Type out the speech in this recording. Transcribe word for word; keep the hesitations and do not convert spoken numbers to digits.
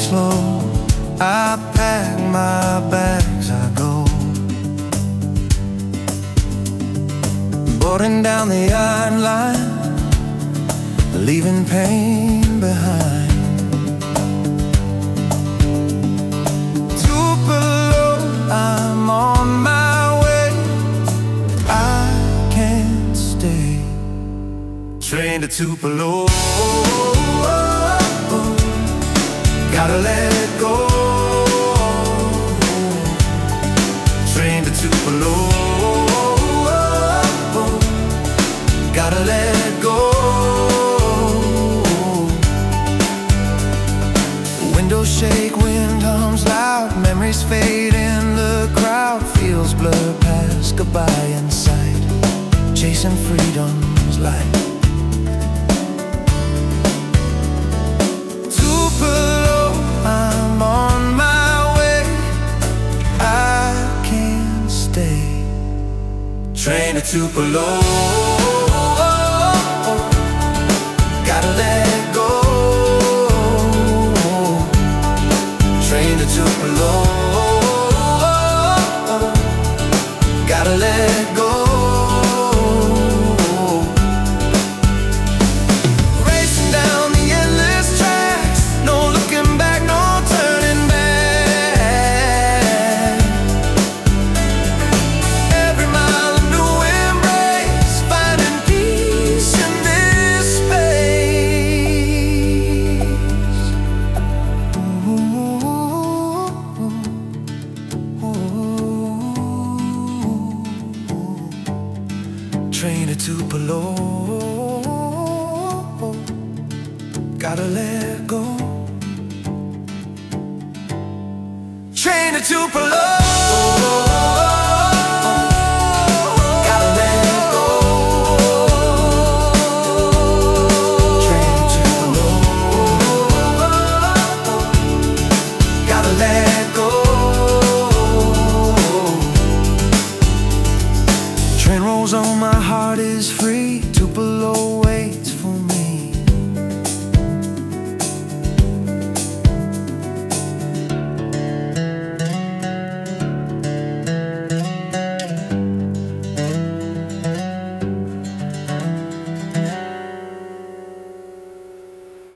slow. I pack my bags, I go. Boarding down the iron line, leaving pain behind. Tupelo, I'm on my way. I can't stay. Train to Tupelo, gotta let it go. Train to Tupelo, gotta let it go. Windows shake, wind hums loud, memories fade in the crowd. Feels blurred past goodbye in sight, chasing freedom's light. Tupelo, I'm on my way. I can't stay. Train to Tupelo, gotta let go. Train to Tupelo, gotta let go. Racing down the endless tracks, no looking back, no turning back. Every mile a new embrace, finding peace in this space. Train to Tupelo, gotta let go. Train to Tupelo.